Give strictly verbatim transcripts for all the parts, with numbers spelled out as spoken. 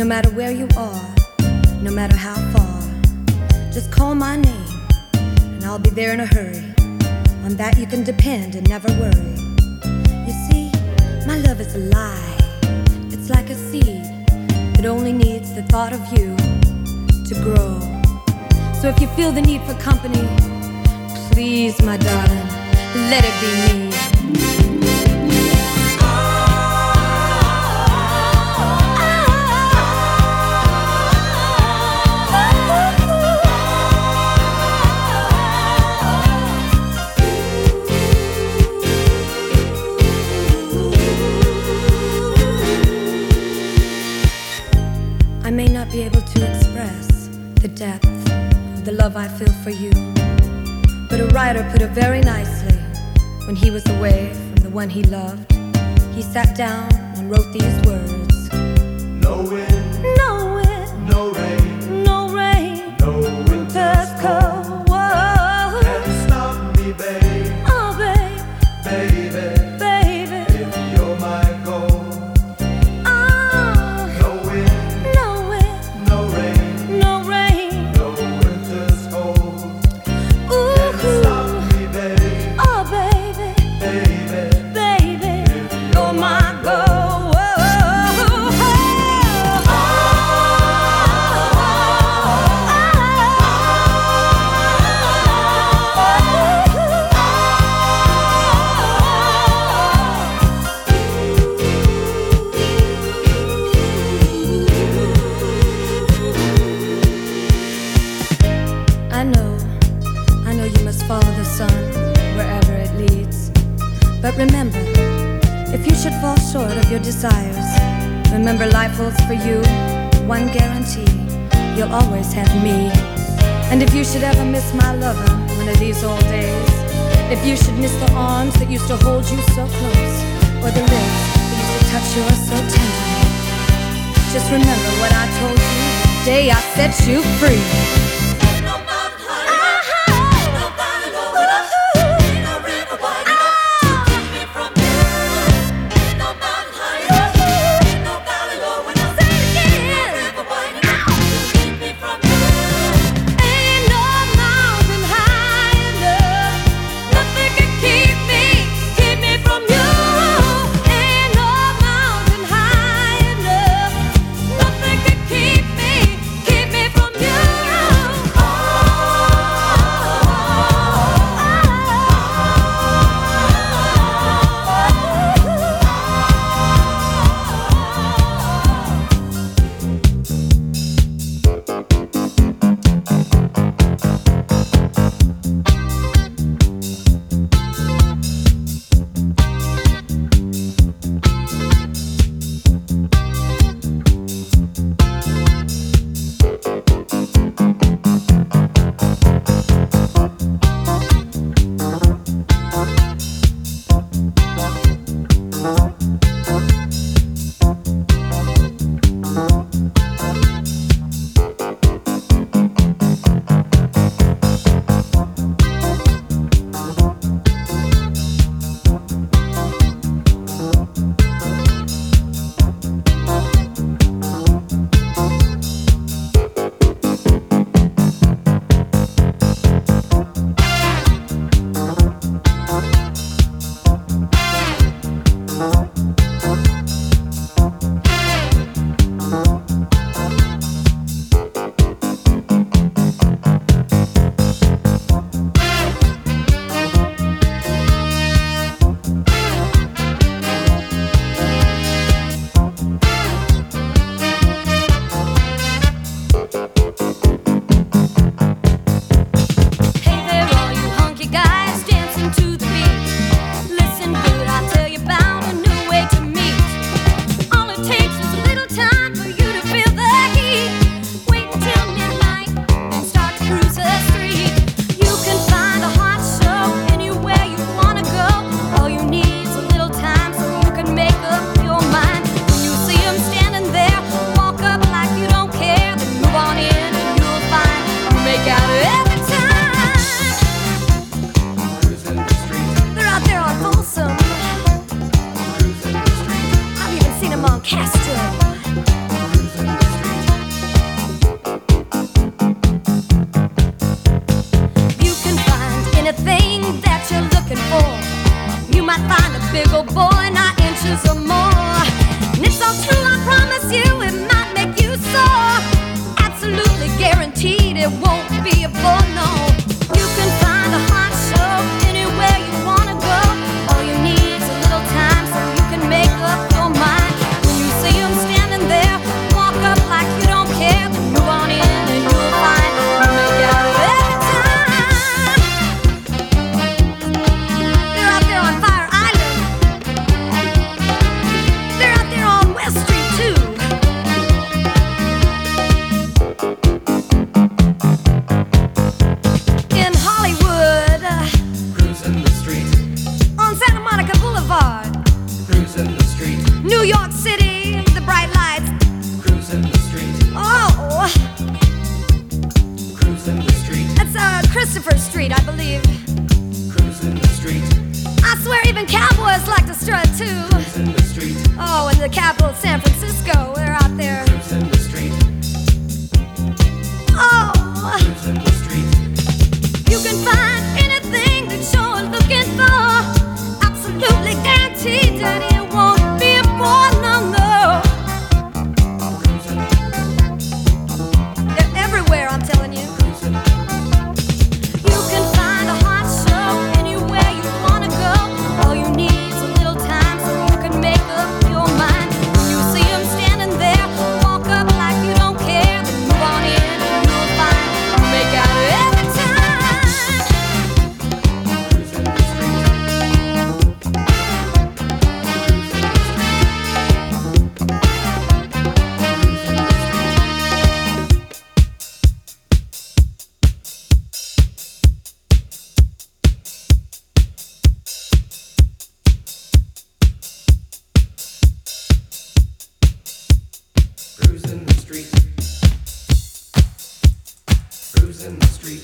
matter where you are, no matter how far, just call my name and I'll be there in a hurry. On that you can depend and never worry. You see, my love is alive. It's like a seed. It only needs the thought of you to grow. So if you feel the need for company, please, my darling, let it be me. I may not be able to express the depth of the love I feel for you, but a writer put it very nicely. When he was away from the one he loved, he sat down and wrote these words. No wind, no wind, no rain, no rain, no winter's cold cold can stop me, babe. Oh, babe, Baby, baby, if you're my goal. oh, No wind, no wind, no rain, no rain, no winter's cold can ooh, stop me, babe. oh, baby, Baby, baby, if you're you're my my goal. I know, I know you must follow the sun wherever it leads. But remember, if you should fall short of your desires, remember life holds for you one guarantee: you'll always have me. And if you should ever miss my lover one of these old days, if you should miss the arms that used to hold you so close, or the lips that used to touch yours so tenderly, just remember what I told you the day I set you free. Move on in and you it won't be a bore, no. You can find a hot show anywhere you wanna go. All you need is a little time so you can make up your mind. When you see them standing there, walk up like you don't care, then move on in and you'll find you make out every time. They're out there on Fire Island. They're out there on West Street too. In Hollywood, uh, Cruising the street, on Santa Monica Boulevard. cruising the street, New York City, the bright lights. cruising the street, Oh, cruising the street, that's uh, Christopher Street, I believe. cruising the street, I swear even cowboys like to strut too. cruising the street, Oh, and the capital, San Francisco, they're out there. cruising the street, Oh, cruising the street, you can find anything that you're looking for. Absolutely guaranteed that it won't be a bore, no, no. cruising, They're everywhere, I'm telling you. cruising, You can find a hot show anywhere you wanna go. All you need is a little time so you can make up your mind. When you see them standing there, walk up like you don't care, then move on in and you'll find you make out every time. cruising the street, cruising the street, cruising the street,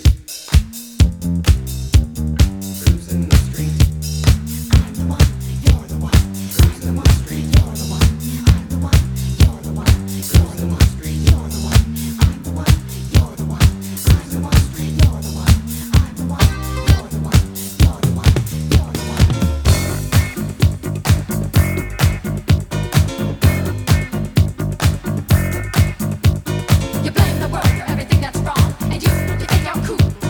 cruising the street. I'm the one, you're the one. Cruising the street, you're the one. I'm the one, you're the one. Cruising the street, you're the one. I'm the one, you're the one. Cruising the street, you're the one. I'm the one, you're the one. You're the one, you're the one. You blame the world for everything that's wrong, and you, you think I'm cool.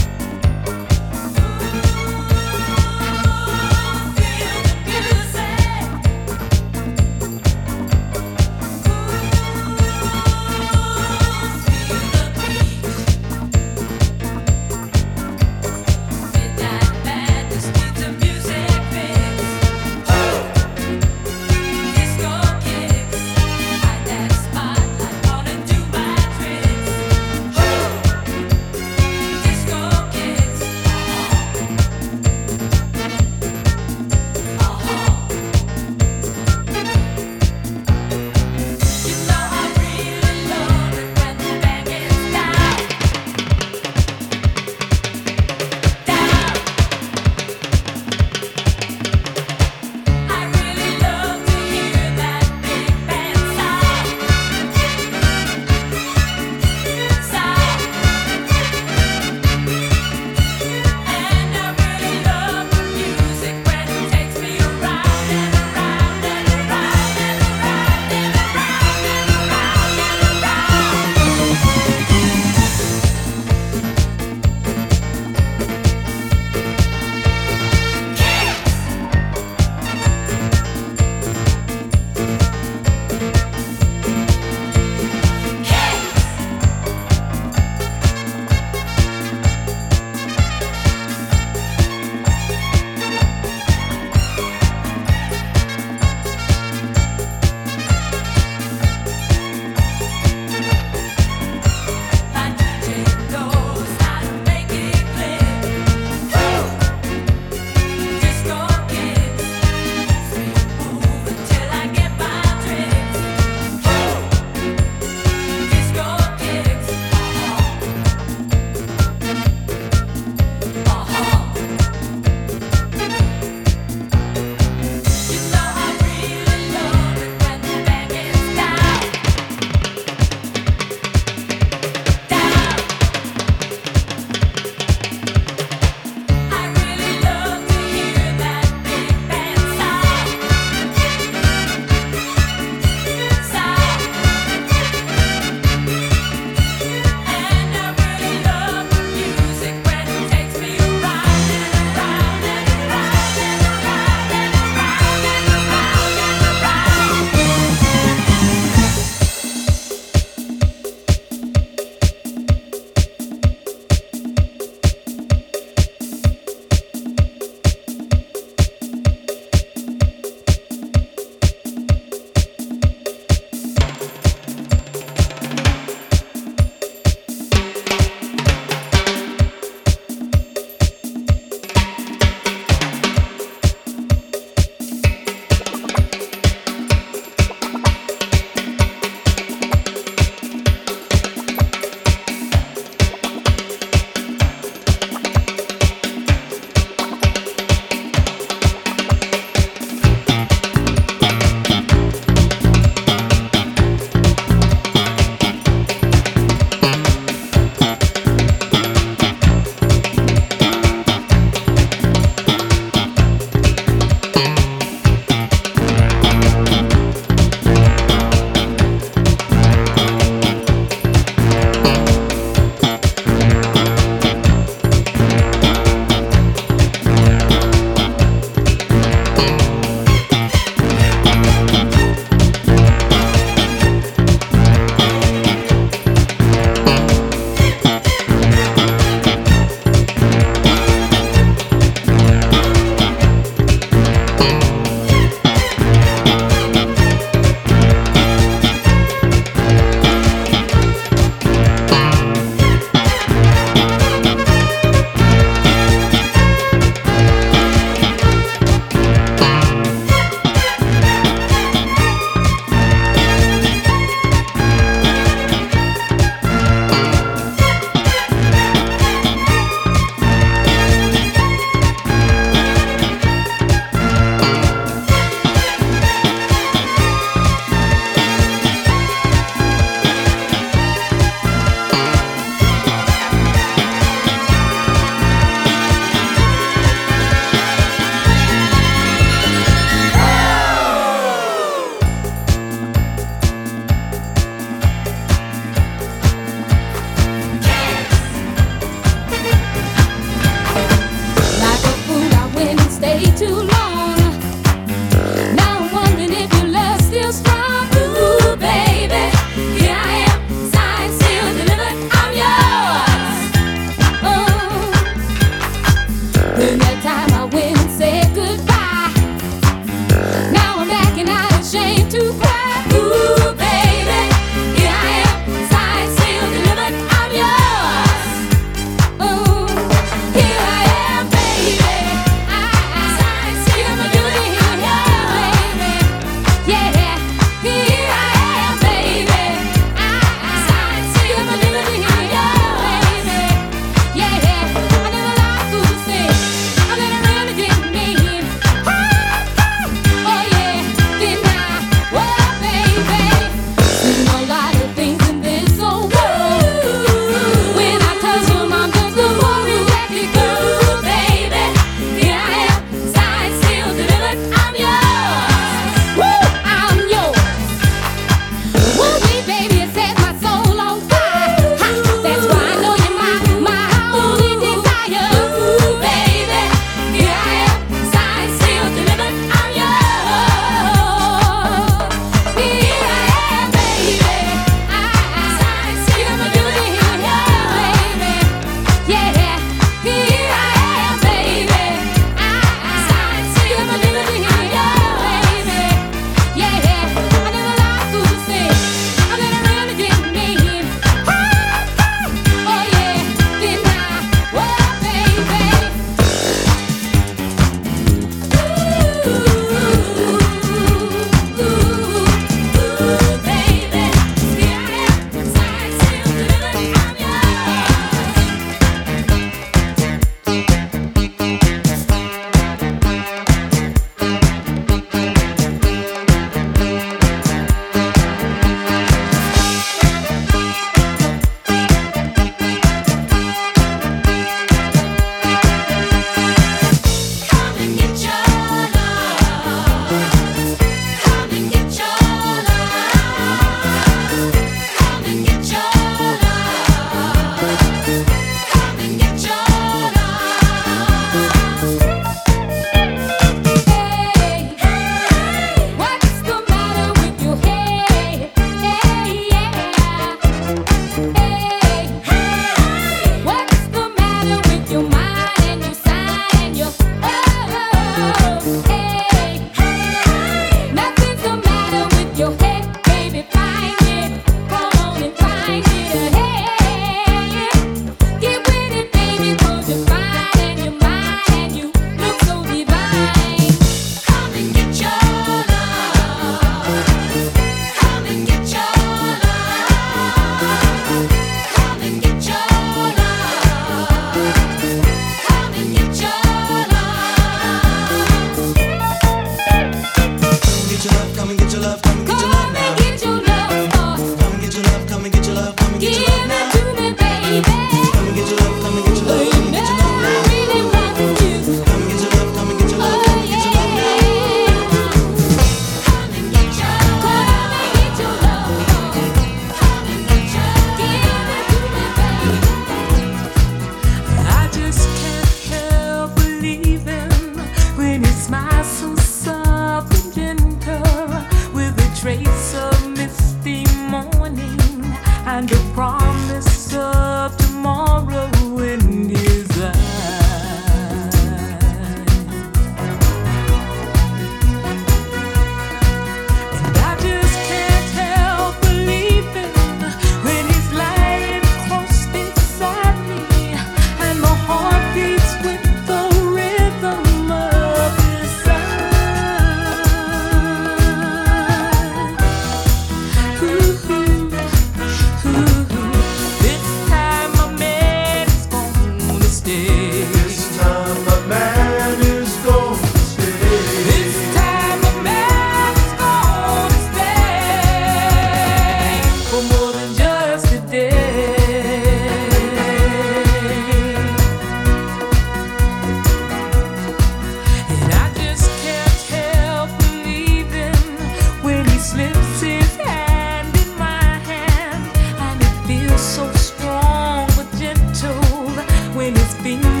so strong but gentle when his fingers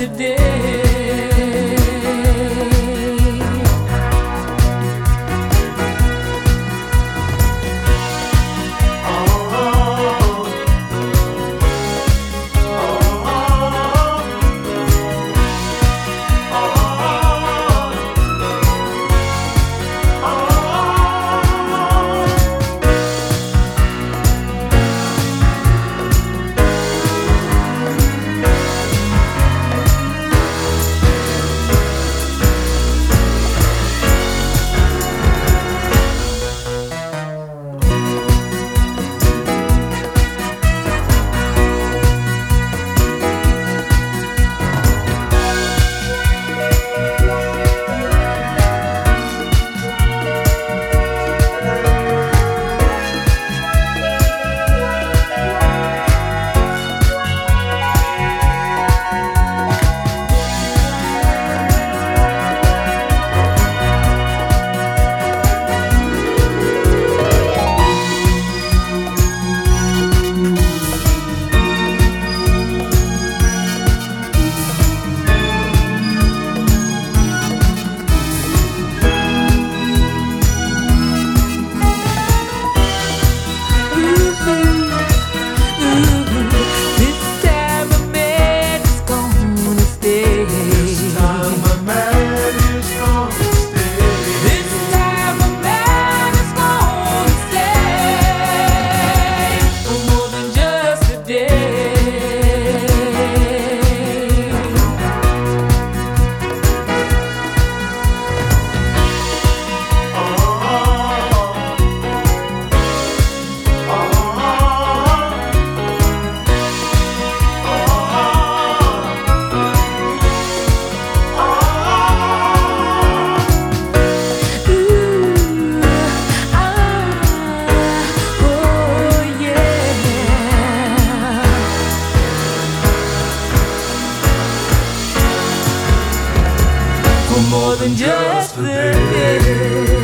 more than just the day.